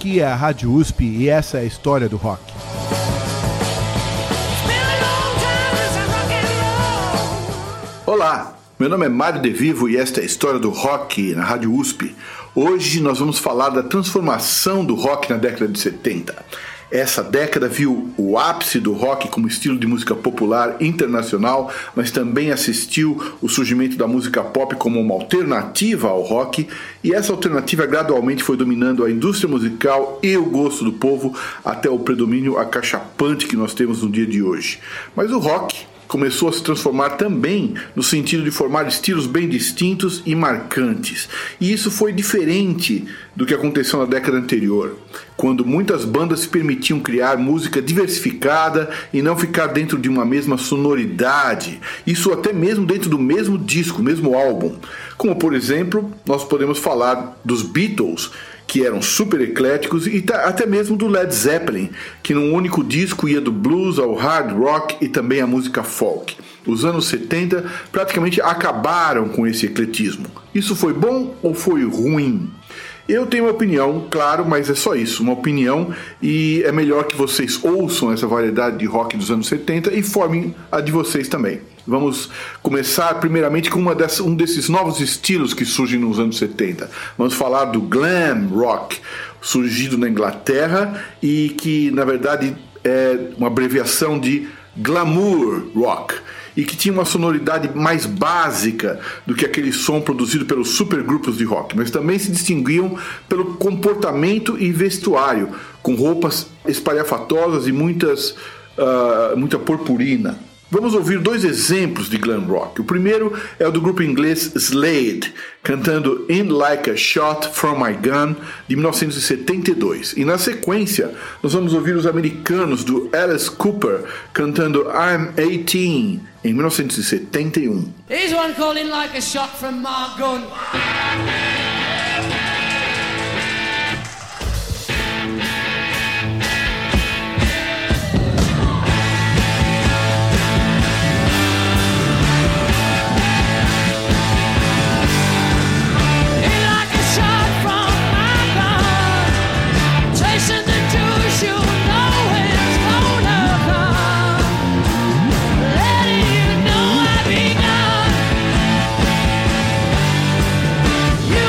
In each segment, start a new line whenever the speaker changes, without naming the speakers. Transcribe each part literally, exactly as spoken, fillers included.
Aqui é a Rádio U S P e essa é a história do rock.
Olá, meu nome é Mário De Vivo e esta é a história do rock na Rádio U S P. Hoje nós vamos falar da transformação do rock na década de setenta. Essa década viu o ápice do rock como estilo de música popular internacional, mas também assistiu o surgimento da música pop como uma alternativa ao rock, e essa alternativa gradualmente foi dominando a indústria musical e o gosto do povo até o predomínio acachapante que nós temos no dia de hoje. Mas o rock começou a se transformar também no sentido de formar estilos bem distintos e marcantes. E isso foi diferente do que aconteceu na década anterior, quando muitas bandas se permitiam criar música diversificada e não ficar dentro de uma mesma sonoridade, isso até mesmo dentro do mesmo disco, mesmo álbum. Como, por exemplo, nós podemos falar dos Beatles, que eram super ecléticos, e até mesmo do Led Zeppelin, que num único disco ia do blues ao hard rock e também a música folk. Os anos setenta praticamente acabaram com esse ecletismo. Isso foi bom ou foi ruim? Eu tenho uma opinião, claro, mas é só isso, uma opinião, e é melhor que vocês ouçam essa variedade de rock dos anos setenta e formem a de vocês também. Vamos começar primeiramente com uma dessas, um desses novos estilos que surgem nos anos setenta. Vamos falar do glam rock, surgido na Inglaterra e que na verdade é uma abreviação de glamour rock, e que tinha uma sonoridade mais básica do que aquele som produzido pelos supergrupos de rock, mas também se distinguiam pelo comportamento e vestuário, com roupas espalhafatosas e muitas, uh, muita purpurina. Vamos ouvir dois exemplos de glam rock. O primeiro é o do grupo inglês Slade, cantando In Like a Shot From My Gun, de mil novecentos e setenta e dois. E na sequência, nós vamos ouvir os americanos do Alice Cooper, cantando I'm eighteen, em mil novecentos e setenta e um.
Here's one called In Like a Shot From My Gun.
You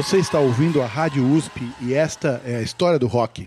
Você está ouvindo a Rádio U S P e esta é a história do rock.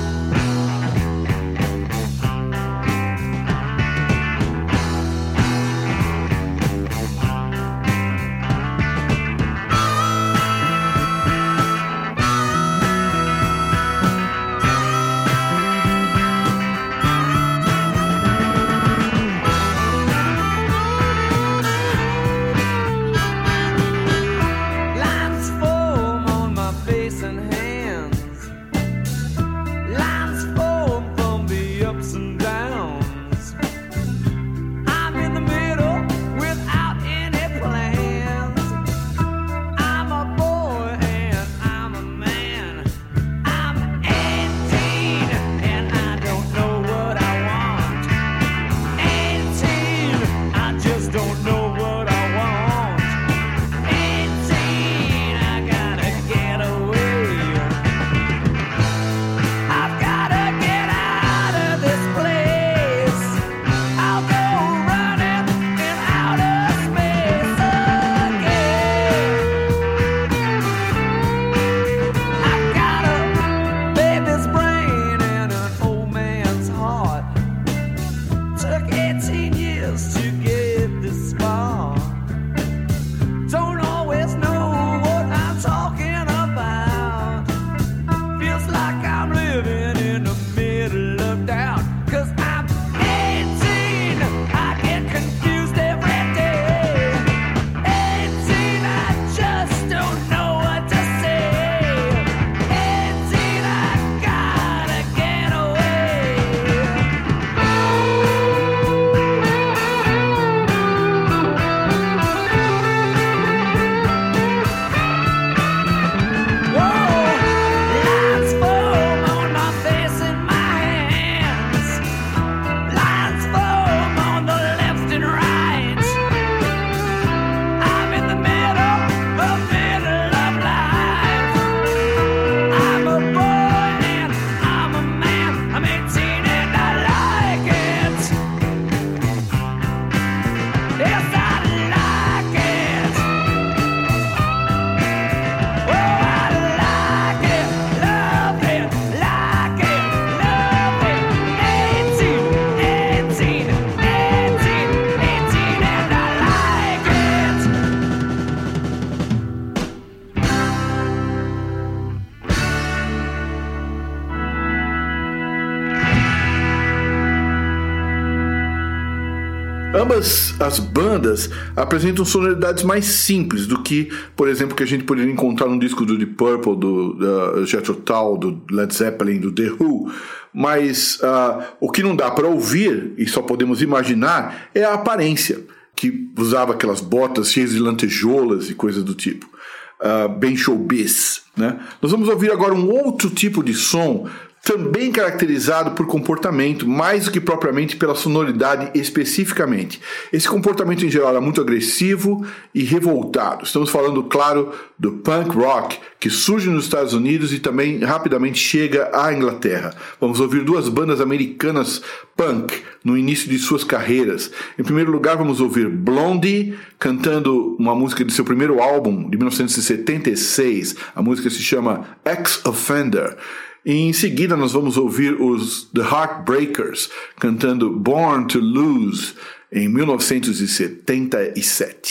Ambas as bandas apresentam sonoridades mais simples do que, por exemplo, que a gente poderia encontrar num disco do Deep Purple, do uh, Jethro Tull, do Led Zeppelin, do The Who. Mas uh, o que não dá para ouvir, e só podemos imaginar, é a aparência, que usava aquelas botas cheias de lantejoulas e coisas do tipo. Uh, bem showbiz, né? Nós vamos ouvir agora um outro tipo de som, também caracterizado por comportamento, mais do que propriamente pela sonoridade especificamente. Esse comportamento em geral é muito agressivo e revoltado. Estamos falando, claro, do punk rock, que surge nos Estados Unidos e também rapidamente chega à Inglaterra. Vamos ouvir duas bandas americanas punk no início de suas carreiras. Em primeiro lugar, vamos ouvir Blondie cantando uma música de seu primeiro álbum, de mil novecentos e setenta e seis. A música se chama Ex-Offender. E em seguida nós vamos ouvir os The Heartbreakers cantando Born to Lose em mil novecentos e setenta e sete.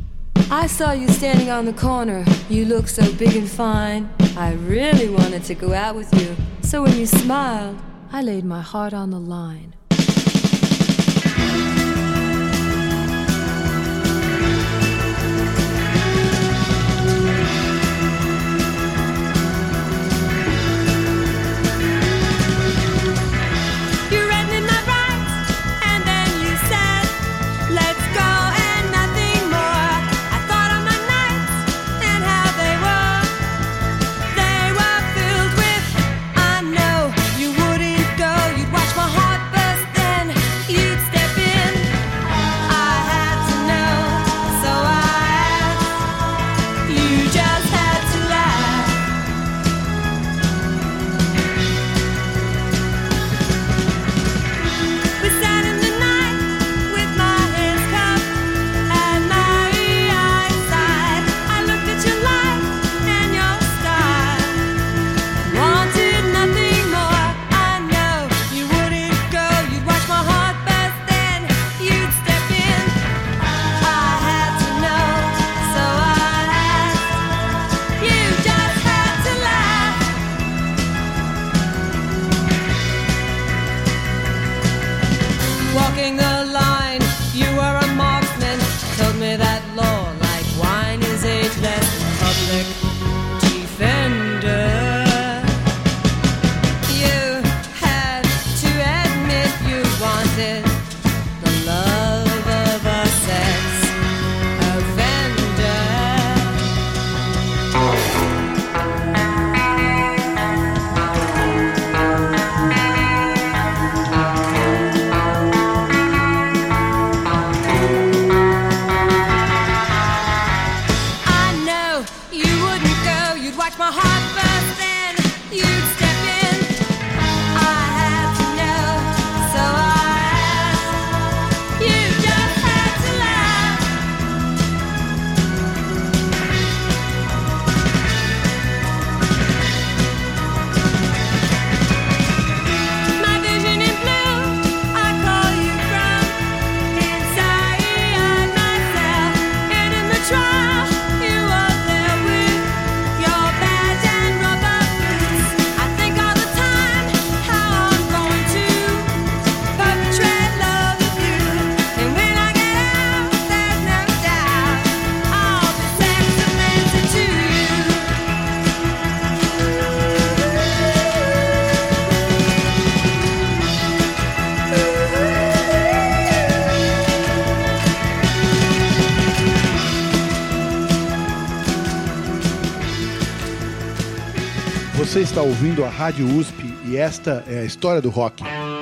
I saw you standing on the corner. You look so big and fine. I really wanted to go out with you. So when you smiled, I laid my heart on the line.
Watch my heart burst
Você está ouvindo a Rádio U S P e esta é a história do rock.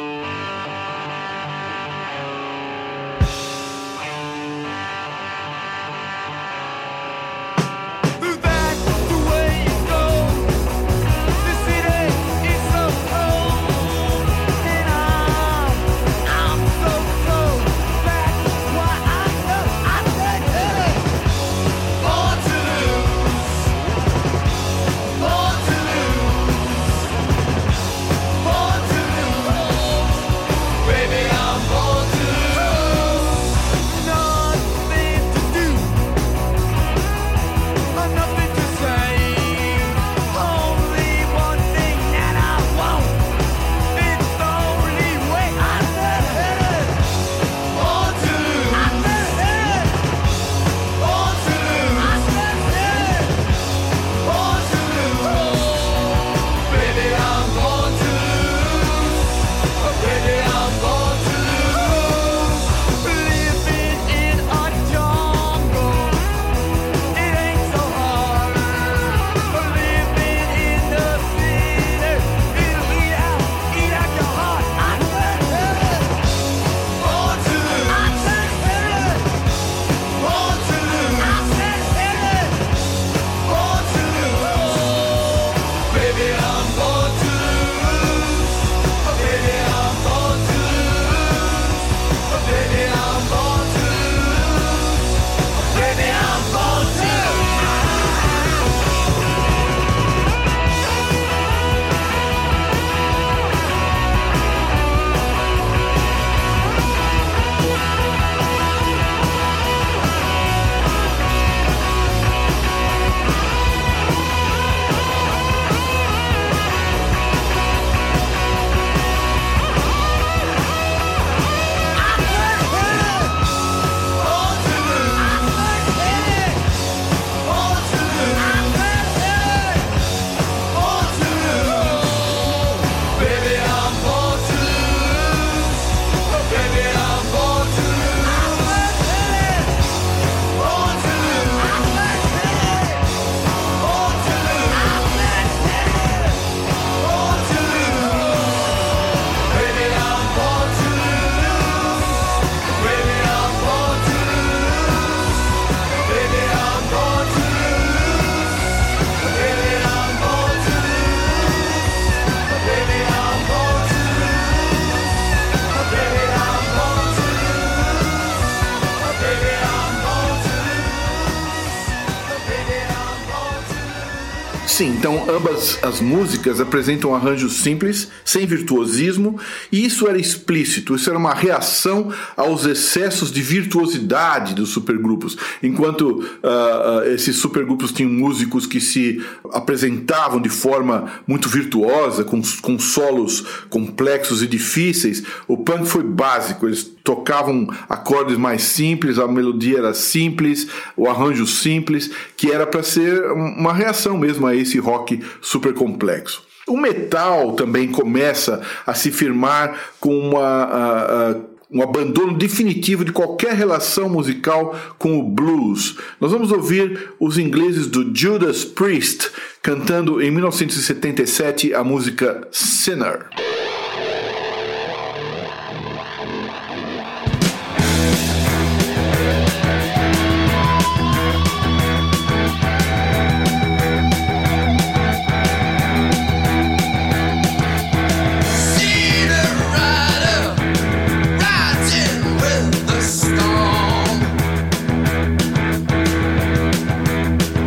Sim, então ambas as músicas apresentam arranjos simples, sem virtuosismo, e isso era explícito, isso era uma reação aos excessos de virtuosidade dos supergrupos. Enquanto uh, uh, esses supergrupos tinham músicos que se apresentavam de forma muito virtuosa, com, com solos complexos e difíceis, o punk foi básico, eles tocavam acordes mais simples, a melodia era simples, o arranjo simples, que era para ser uma reação mesmo a esse rock super complexo. O metal também começa a se firmar com uma, a, a, um abandono definitivo de qualquer relação musical com o blues. Nós vamos ouvir os ingleses do Judas Priest cantando em mil novecentos e setenta e sete a música Sinner.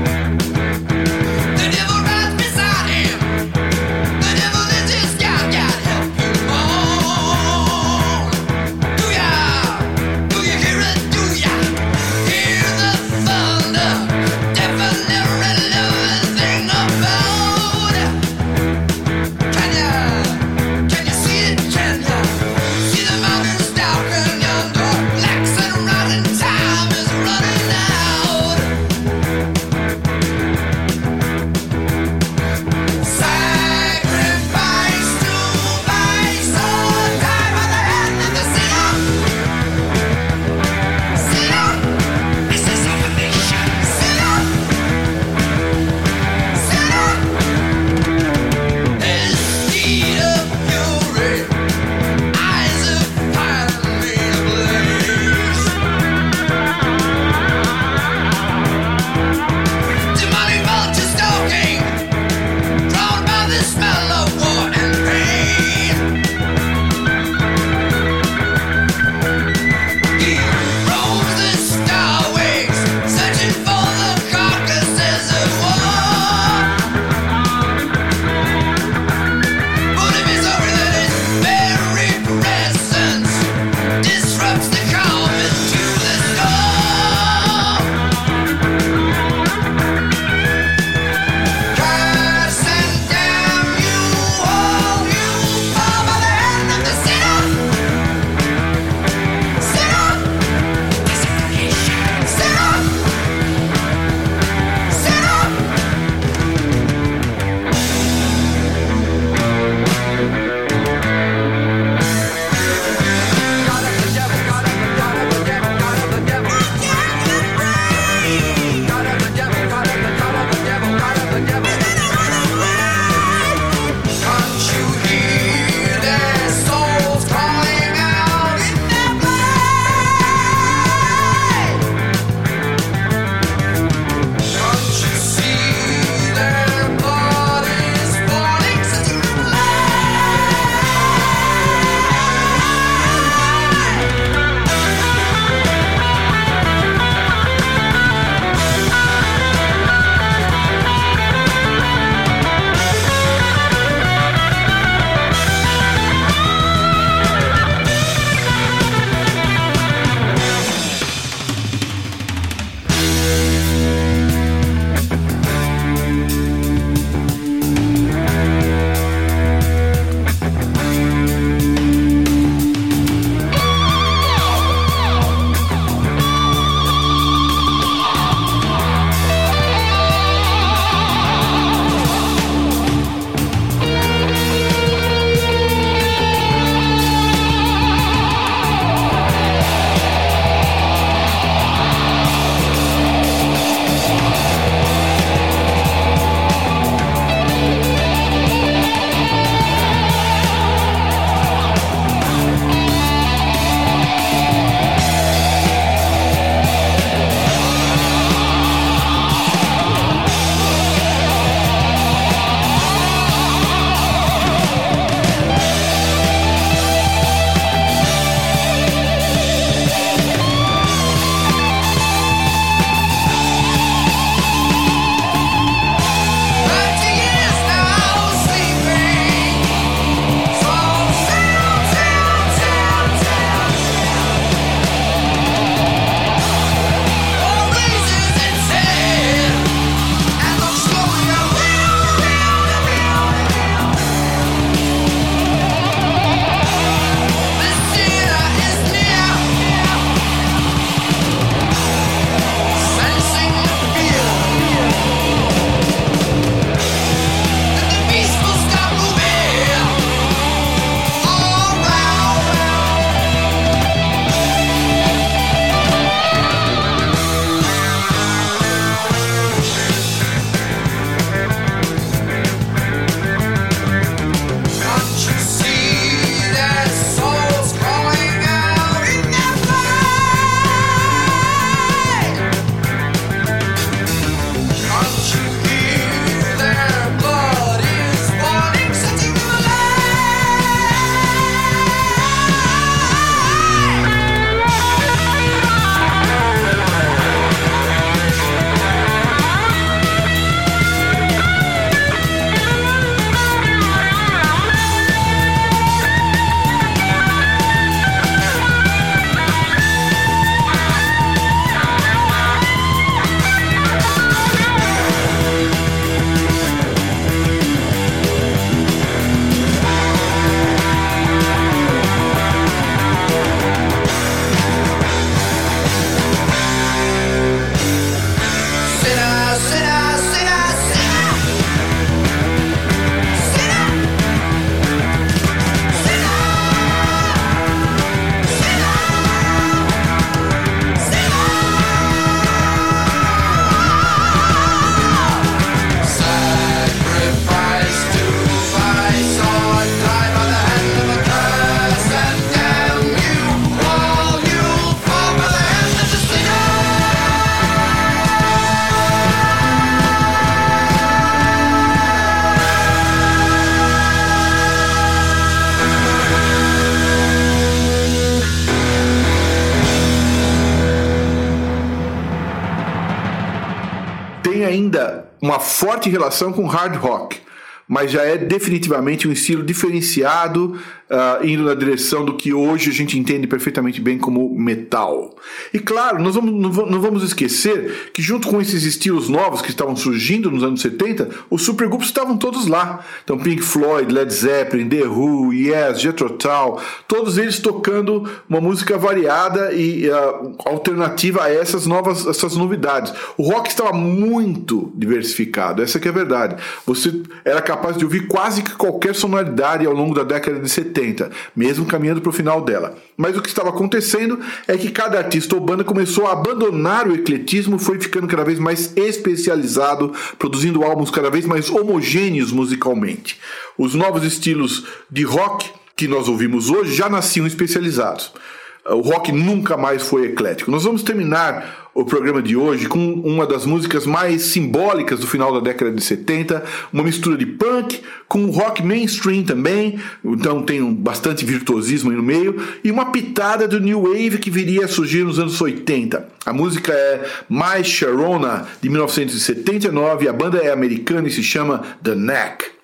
The devil rides beside him. The devil is just got, got
ainda uma forte relação com hard rock, mas já é definitivamente um estilo diferenciado, uh, indo na direção do que hoje a gente entende perfeitamente bem como metal. E claro, nós vamos, não vamos esquecer que junto com esses estilos novos que estavam surgindo nos anos setenta, os supergrupos estavam todos lá. Então Pink Floyd, Led Zeppelin, The Who, Yes, Jethro Tull, todos eles tocando uma música variada e uh, alternativa a essas novas, essas novidades. O rock estava muito diversificado, essa que é a verdade. Você era capaz capaz de ouvir quase que qualquer sonoridade ao longo da década de setenta, mesmo caminhando para o final dela. Mas o que estava acontecendo é que cada artista ou banda começou a abandonar o ecletismo e foi ficando cada vez mais especializado, produzindo álbuns cada vez mais homogêneos musicalmente. Os novos estilos de rock que nós ouvimos hoje já nasciam especializados. O rock nunca mais foi eclético. Nós vamos terminar o programa de hoje com uma das músicas mais simbólicas do final da década de setenta, uma mistura de punk com rock mainstream também, então tem um bastante virtuosismo aí no meio, e uma pitada do New Wave que viria a surgir nos anos oitenta. A música é My Sharona, de mil novecentos e setenta e nove, a banda é americana e se chama The Knack.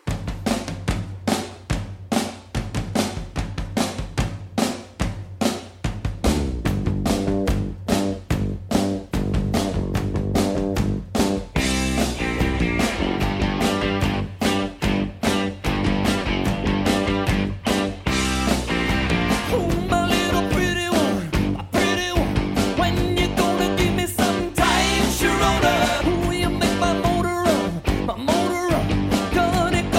Gonna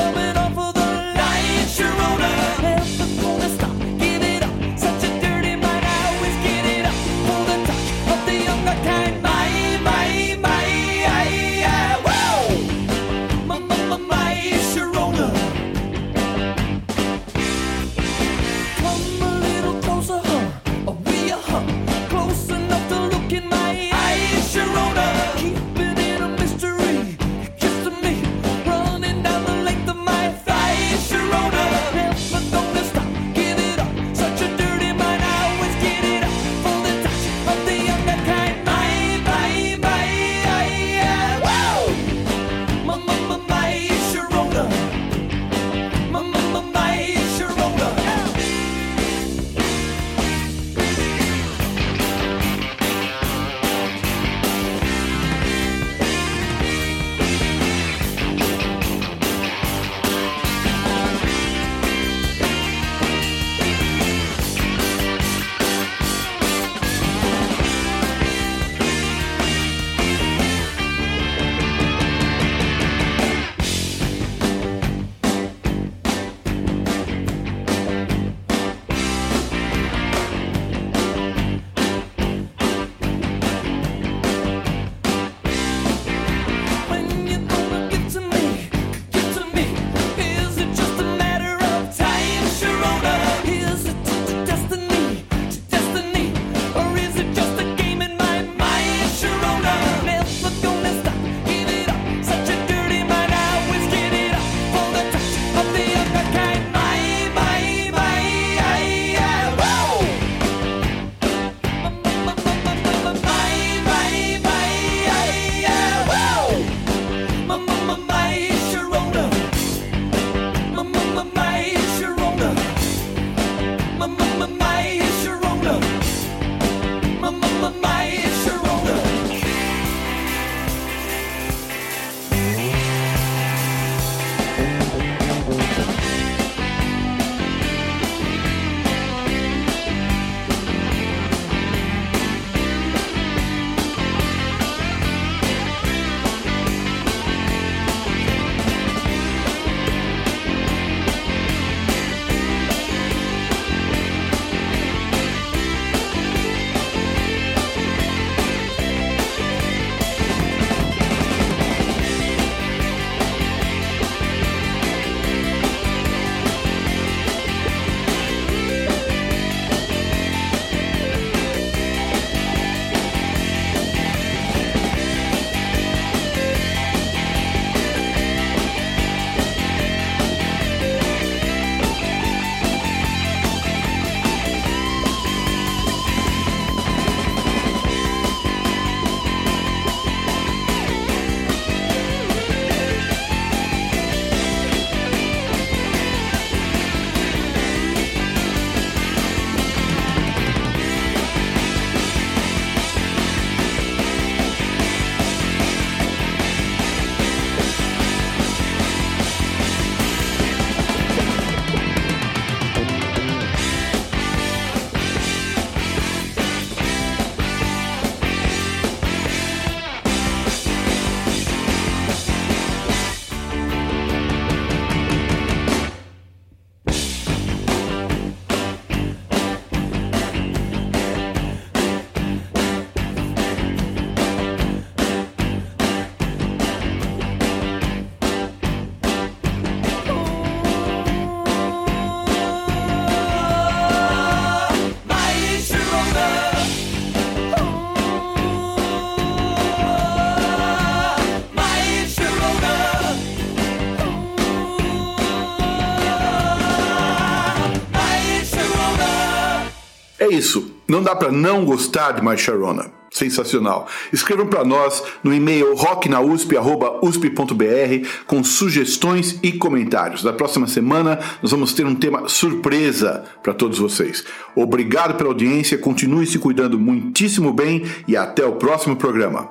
É isso, não dá para não gostar de My Sharona. Sensacional. Escrevam para nós no e-mail rock na u s p arroba u s p ponto b r com sugestões e comentários. Na próxima semana nós vamos ter um tema surpresa para todos vocês. Obrigado pela audiência, continue se cuidando muitíssimo bem e até o próximo programa.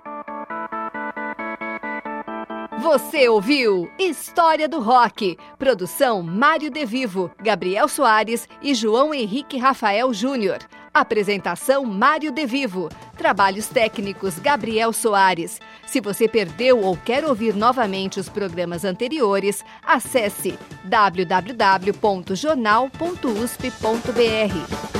Você ouviu História do Rock, produção Mário De Vivo, Gabriel Soares e João Henrique Rafael Júnior. Apresentação Mário De Vivo. Trabalhos técnicos Gabriel Soares. Se você perdeu ou quer ouvir novamente os programas anteriores, acesse w w w ponto jornal ponto u s p ponto b r.